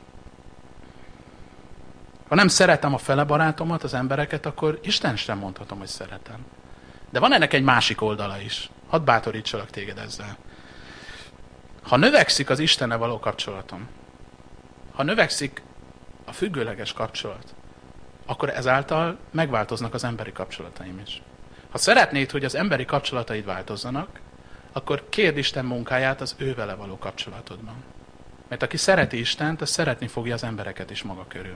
Ha nem szeretem a fele barátomat, az embereket, akkor Isten sem mondhatom, hogy szeretem. De van ennek egy másik oldala is. Hadd bátorítsalak téged ezzel. Ha növekszik az Istennel való kapcsolatom, ha növekszik a függőleges kapcsolat, akkor ezáltal megváltoznak az emberi kapcsolataim is. Ha szeretnéd, hogy az emberi kapcsolataid változzanak, akkor kérd Isten munkáját az ő vele való kapcsolatodban. Mert aki szereti Istent, az szeretni fogja az embereket is maga körül.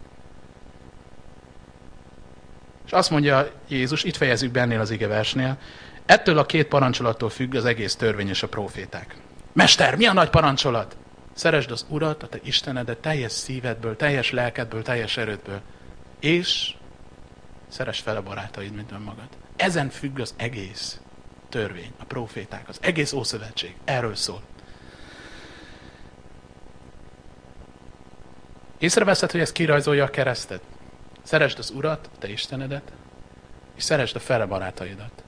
És azt mondja Jézus, itt fejezzük be ennél az igeversnél, ettől a két parancsolattól függ az egész törvény és a próféták. Mester, mi a nagy parancsolat? Szeresd az Urat, a te Istenedet teljes szívedből, teljes lelkedből, teljes erődből. És szeresd fel a barátaid, mint önmagad. Ezen függ az egész törvény, a próféták, az egész Ószövetség. Erről szól. Észreveszed, hogy ez kirajzolja a keresztet? Szeresd az Urat, a te Istenedet, és szeresd a fele barátaidat.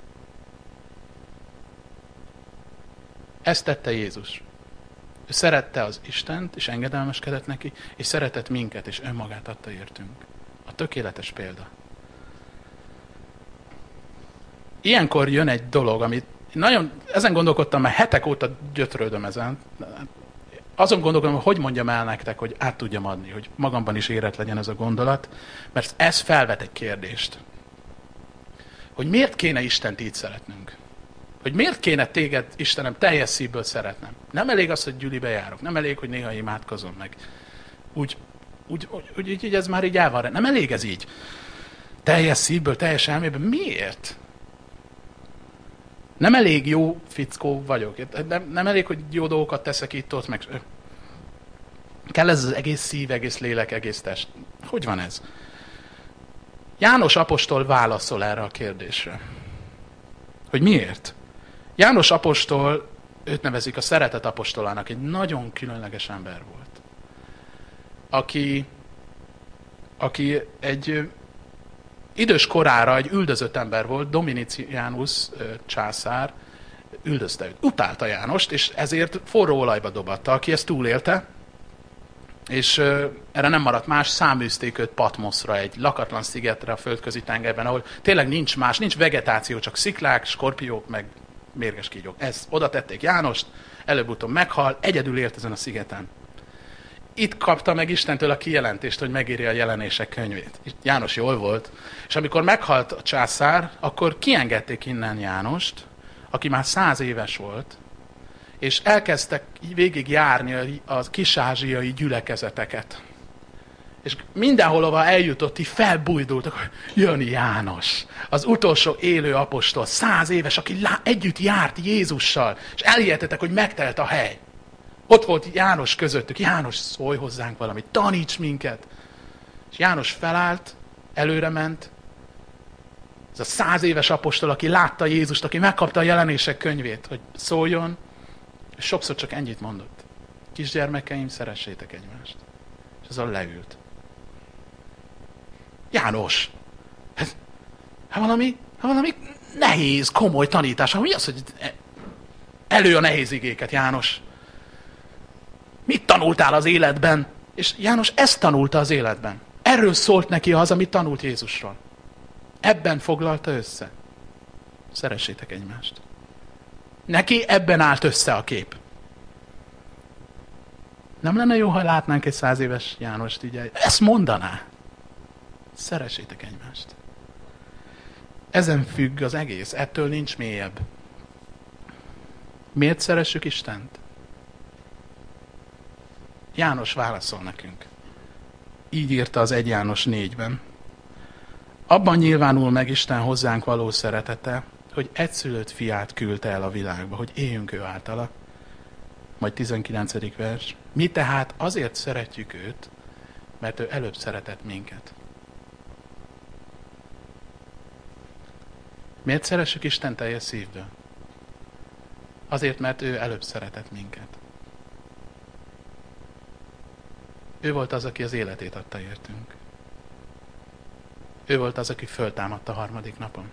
Ezt tette Jézus. Ő szerette az Istent, és engedelmeskedett neki, és szeretett minket, és önmagát adta értünk. A tökéletes példa. Ilyenkor jön egy dolog, amit nagyon, ezen gondolkodtam, mert hetek óta gyötrődöm ezen. Azon gondolkodom, hogy hogy mondjam el nektek, hogy át tudjam adni, hogy magamban is érett legyen ez a gondolat, mert ez felvet egy kérdést. Hogy miért kéne Istent így szeretnünk? Hogy miért kéne téged, Istenem, teljes szívből szeretnem? Nem elég az, hogy gyülibe járok, nem elég, hogy néha imádkozom meg. Úgy, úgy, úgy, úgy így ez már így el van. Nem elég ez így. Teljes szívből, teljes elméből. Miért? Nem elég jó fickó vagyok. Nem, nem elég, hogy jó dolgokat teszek itt-ott, meg... Kell ez az egész szív, egész lélek, egész test. Hogy van ez? János apostol válaszol erre a kérdésre. Hogy miért? János apostol, őt nevezik a szeretet apostolának, egy nagyon különleges ember volt. Aki, aki egy idős korára egy üldözött ember volt, Domitianus császár üldözte őt. Utálta Jánost, és ezért forró olajba dobatta. Aki ezt túlélte, és erre nem maradt más, száműzték őt Patmoszra, egy lakatlan szigetre a földközi tengerben, ahol tényleg nincs más, nincs vegetáció, csak sziklák, skorpiók, meg mérges kígyók. Ezt oda tették Jánost, előbb-utóbb meghal, egyedül élt ezen a szigeten. Itt kapta meg Istentől a kijelentést, hogy megírja a jelenések könyvét. Itt János jól volt, és amikor meghalt a császár, akkor kiengedték innen Jánost, aki már száz éves volt, és elkezdtek végig járni a kis-ázsiai gyülekezeteket. És mindenhol, ahol eljutott, így felbújdultak, hogy jön János, az utolsó élő apostol, száz éves, aki együtt járt Jézussal, és elhihetetek, hogy megtelt a hely. Ott volt János közöttük, János, szólj hozzánk valamit, taníts minket. És János felállt, előre ment, ez a száz éves apostol, aki látta Jézust, aki megkapta a jelenések könyvét, hogy szóljon, És sokszor csak ennyit mondott. Kisgyermekeim, szeressétek egymást. És azzal leült. János! Hát, hát valami, hát valami nehéz, komoly tanítás. Mi az, hogy elő a nehéz igéket, János? Mit tanultál az életben? És János ezt tanulta az életben. Erről szólt neki az, amit tanult Jézusról. Ebben foglalta össze. Szeressétek egymást. Neki ebben állt össze a kép. Nem lenne jó, ha látnánk egy száz éves Jánost így? Ezt mondaná. Szeressétek egymást. Ezen függ az egész. Ettől nincs mélyebb. Miért szeressük Istent? János válaszol nekünk. Így írta az egy János négyben. Abban nyilvánul meg Isten hozzánk való szeretete, hogy egyszülött fiát küldte el a világba, hogy éljünk ő általa. Majd tizenkilencedik vers. Mi tehát azért szeretjük őt, mert ő előbb szeretett minket. Miért szeressük Isten teljes szívből? Azért, mert ő előbb szeretett minket. Ő volt az, aki az életét adta értünk. Ő volt az, aki föltámadt a harmadik napon.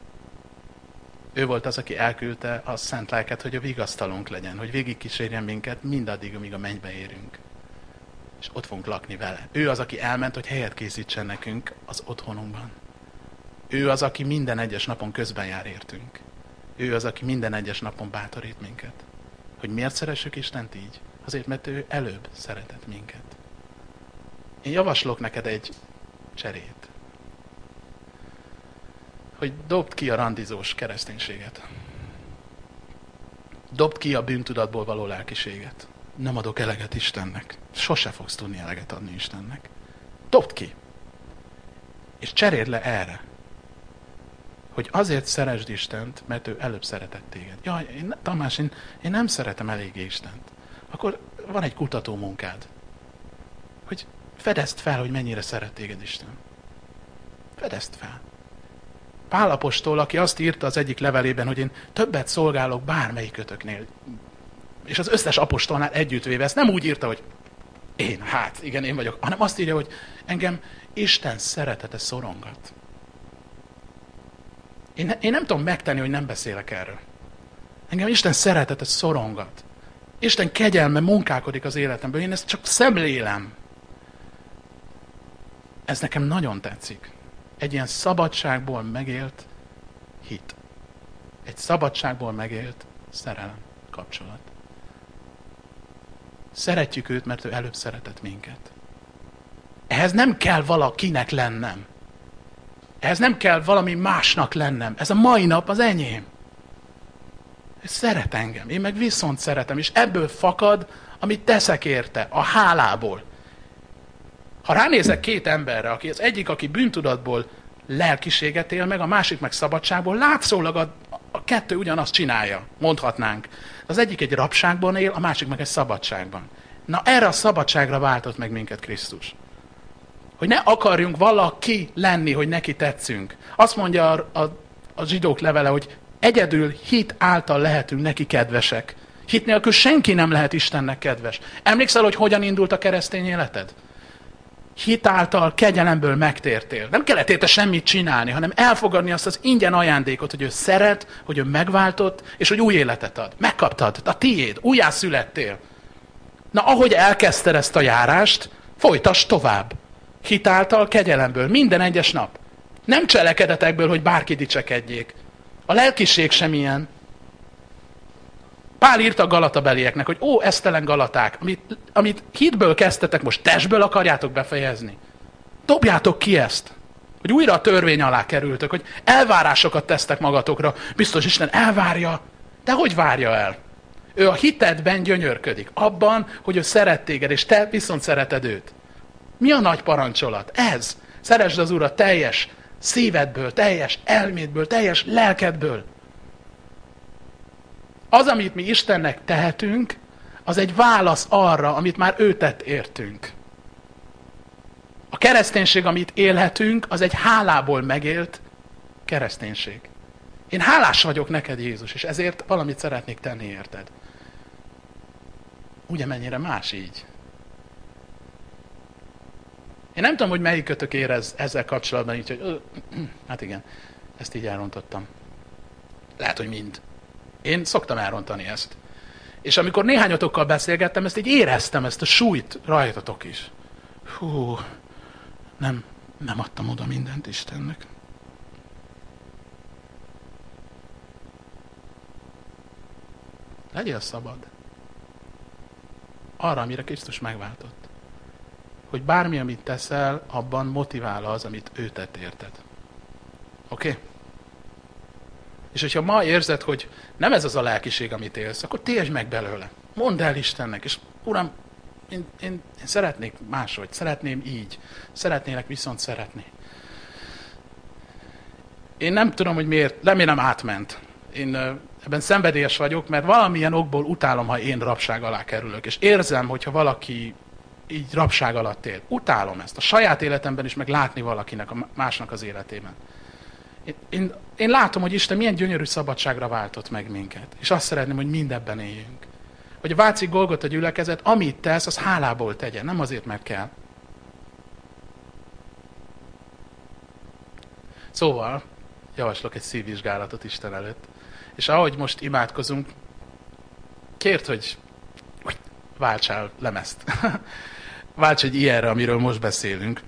Ő volt az, aki elküldte a Szent Lelket, hogy a vigasztalónk legyen, hogy végigkísérjen minket mindaddig, amíg a mennybe érünk. És ott fogunk lakni vele. Ő az, aki elment, hogy helyet készítsen nekünk az otthonunkban. Ő az, aki minden egyes napon közben jár értünk. Ő az, aki minden egyes napon bátorít minket. Hogy miért szeressük Istent így? Azért, mert ő előbb szeretett minket. Én javaslok neked egy cserét. Hogy dobd ki a randizós kereszténységet. Dobd ki a bűntudatból való lelkiséget. Nem adok eleget Istennek. Sose fogsz tudni eleget adni Istennek. Dobd ki. És cseréld le erre. Hogy azért szeresd Istent, mert ő előbb szeretett téged. Jaj, én, Tamás, én, én nem szeretem eléggé Istent. Akkor van egy kutató munkád. Hogy fedezd fel, hogy mennyire szeret téged Isten. Fedezd fel. Pál apostol, aki azt írta az egyik levelében, hogy én többet szolgálok bármelyikötöknél. És az összes apostolnál együttvéve ezt nem úgy írta, hogy én, hát, igen, én vagyok, hanem azt írja, hogy engem Isten szeretete szorongat. Én, én nem tudom megtenni, hogy nem beszélek erről. Engem Isten szeretete szorongat. Isten kegyelme munkálkodik az életemben. Én ezt csak szemlélem. Ez nekem nagyon tetszik. Egy ilyen szabadságból megélt hit. Egy szabadságból megélt szerelem, kapcsolat. Szeretjük őt, mert ő előbb szeretett minket. Ehhez nem kell valakinek lennem. Ehhez nem kell valami másnak lennem. Ez a mai nap az enyém. Ez szeret engem. Én meg viszont szeretem. És ebből fakad, amit teszek érte, a hálából. Ha ránézek két emberre, aki az egyik, aki bűntudatból lelkiséget él meg, a másik meg szabadságból, látszólag a, a kettő ugyanazt csinálja, mondhatnánk. Az egyik egy rabságban él, a másik meg egy szabadságban. Na erre a szabadságra váltott meg minket Krisztus. Hogy ne akarjunk valaki lenni, hogy neki tetszünk. Azt mondja a, a, a zsidók levele, hogy egyedül hit által lehetünk neki kedvesek. Hit nélkül senki nem lehet Istennek kedves. Emlékszel, hogy hogyan indult a keresztény életed? Hit által, kegyelemből megtértél. Nem kellett érte semmit csinálni, hanem elfogadni azt az ingyen ajándékot, hogy ő szeret, hogy ő megváltott, és hogy új életet ad. Megkaptad, a tiéd, újjászülettél. Na, ahogy elkezdted ezt a járást, folytass tovább. Hit által, kegyelemből, minden egyes nap. Nem cselekedetekből, hogy bárki dicsekedjék. A lelkiség sem ilyen. Pál írta a galatabelieknek, hogy ó, esztelen galaták, amit, amit hitből kezdtetek, most testből akarjátok befejezni. Dobjátok ki ezt, hogy újra a törvény alá kerültök, hogy elvárásokat tesztek magatokra. Biztos Isten elvárja, de hogy várja el? Ő a hitedben gyönyörködik, abban, hogy ő szeret téged, és te viszont szereted őt. Mi a nagy parancsolat? Ez. Szeresd az Urat teljes szívedből, teljes elmédből, teljes lelkedből. Az, amit mi Istennek tehetünk, az egy válasz arra, amit már ő tett értünk. A kereszténység, amit élhetünk, az egy hálából megélt kereszténység. Én hálás vagyok neked, Jézus, és ezért valamit szeretnék tenni érted. ugye mennyire más így. Én nem tudom, hogy melyikötök érez ezzel kapcsolatban, így, hogy hát igen, ezt így elrontottam. Lehet, hogy mind. Én szoktam elrontani ezt. És amikor néhányatokkal beszélgettem, ezt így éreztem, ezt a súlyt rajtatok is. Hú, nem, nem adtam oda mindent Istennek. Legyél szabad. Arra, amire Krisztus megváltott. Hogy bármi, amit teszel, abban motivál az, amit ő tett érted. Oké? Okay? És hogyha ma érzed, hogy nem ez az a lelkiség, amit élsz, akkor térdj meg belőle. Mondd el Istennek, és Uram, én, én, én szeretnék máshogy, szeretném így, szeretnélek viszont szeretni. Én nem tudom, hogy miért, remélem átment. Én ebben szenvedélyes vagyok, mert valamilyen okból utálom, ha én rabság alá kerülök, és érzem, hogyha valaki így rabság alatt él. Utálom ezt. A saját életemben is, meg látni valakinek, a másnak az életében. Én, én, én látom, hogy Isten milyen gyönyörű szabadságra váltott meg minket. És azt szeretném, hogy mindebben éljünk. Hogy a Váci Golgota gyülekezet, amit tesz, az hálából tegyen, nem azért, mert kell. Szóval, javaslok egy szívvizsgálatot Isten előtt. És ahogy most imádkozunk, kért, hogy váltsál lemezt. Válts egy ilyenre, amiről most beszélünk.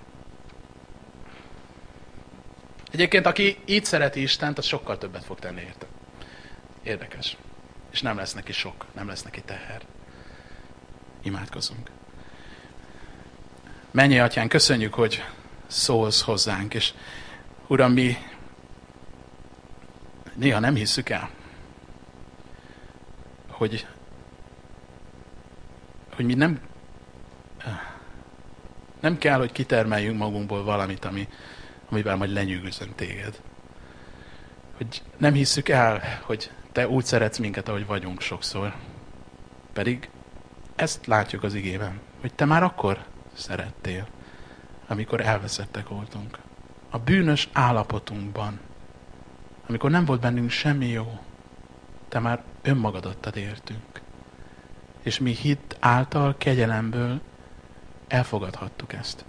Egyébként, aki így szereti Istent, az sokkal többet fog tenni érte. Érdekes. És nem lesz neki sok, nem lesz neki teher. Imádkozunk. Mennyei Atyán, köszönjük, hogy szólsz hozzánk, és Uram, mi néha nem hisszük el, hogy, hogy mi nem, nem kell, hogy kitermeljünk magunkból valamit, ami, amivel majd lenyűgözünk téged. Hogy nem hisszük el, hogy te úgy szeretsz minket, ahogy vagyunk sokszor. Pedig ezt látjuk az igében, hogy te már akkor szerettél, amikor elveszettek voltunk. A bűnös állapotunkban, amikor nem volt bennünk semmi jó, te már önmagad adtad értünk. És mi hit által, kegyelemből elfogadhattuk ezt.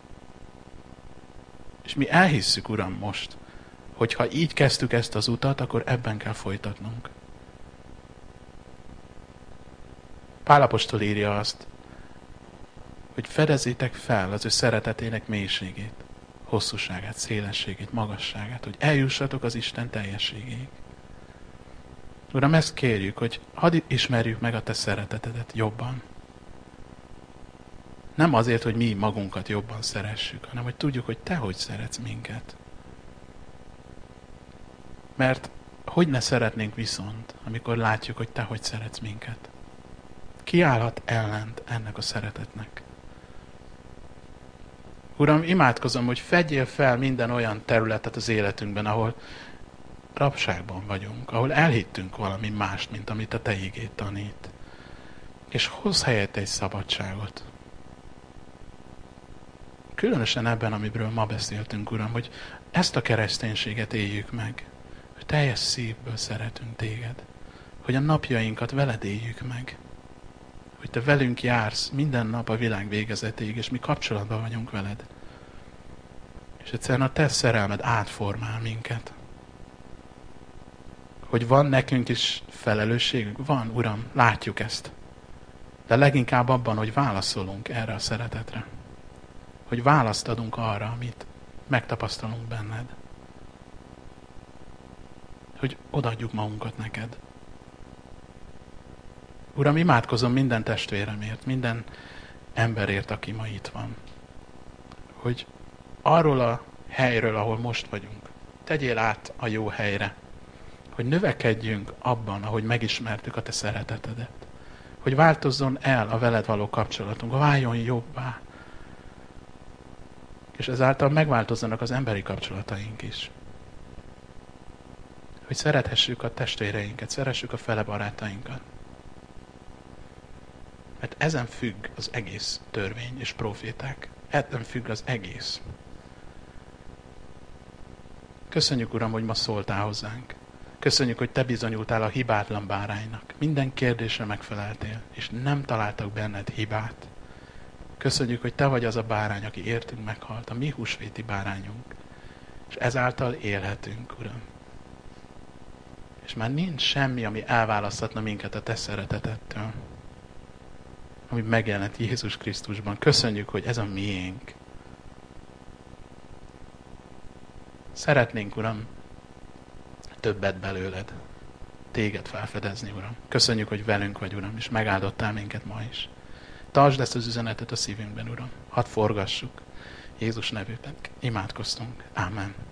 És mi elhisszük, Uram, most, hogy ha így kezdtük ezt az utat, akkor ebben kell folytatnunk. Pál apostol írja azt, hogy fedezzétek fel az ő szeretetének mélységét, hosszúságát, szélességét, magasságát, hogy eljussatok az Isten teljességéig. Uram, ezt kérjük, hogy hadd ismerjük meg a te szeretetedet jobban. Nem azért, hogy mi magunkat jobban szeressük, hanem hogy tudjuk, hogy te hogy szeretsz minket. Mert hogy ne szeretnénk viszont, amikor látjuk, hogy te hogy szeretsz minket. Ki állhat ellent ennek a szeretetnek? Uram, imádkozom, hogy fedjél fel minden olyan területet az életünkben, ahol rabságban vagyunk, ahol elhittünk valami mást, mint amit a te igéd tanít. És hozz helyett egy szabadságot. Különösen ebben, amiről ma beszéltünk, Uram, hogy ezt a kereszténységet éljük meg, hogy teljes szívből szeretünk téged, hogy a napjainkat veled éljük meg, hogy te velünk jársz minden nap a világ végezetéig, és mi kapcsolatban vagyunk veled. És egyszerűen a te szerelmed átformál minket. Hogy van nekünk is felelősségünk? Van, Uram, látjuk ezt. De leginkább abban, hogy válaszolunk erre a szeretetre. Hogy választ adunk arra, amit megtapasztalunk benned. Hogy odaadjuk magunkat neked. Uram, imádkozom minden testvéremért, minden emberért, aki ma itt van. Hogy arról a helyről, ahol most vagyunk, tegyél át a jó helyre. Hogy növekedjünk abban, ahogy megismertük a te szeretetedet. Hogy változzon el a veled való kapcsolatunk, váljon jobbá. És ezáltal megváltozzanak az emberi kapcsolataink is. Hogy szerethessük a testvéreinket, szeressük a fele barátainkat. Mert ezen függ az egész törvény és proféták. Ezen függ az egész. Köszönjük, Uram, hogy ma szóltál hozzánk. Köszönjük, hogy Te bizonyultál a hibátlan báránynak. Minden kérdésre megfeleltél, és nem találtak benned hibát. Köszönjük, hogy Te vagy az a bárány, aki értünk meghalt, a mi húsvéti bárányunk. És ezáltal élhetünk, Uram. És már nincs semmi, ami elválaszthatna minket a Te szeretetettől, ami megjelent Jézus Krisztusban. Köszönjük, hogy ez a miénk. Szeretnénk, Uram, többet belőled. Téged felfedezni, Uram. Köszönjük, hogy velünk vagy, Uram, és megáldottál minket ma is. Tartsd ezt az üzenetet a szívünkben, Uram. Hadd forgassuk. Jézus nevében imádkoztunk. Ámen.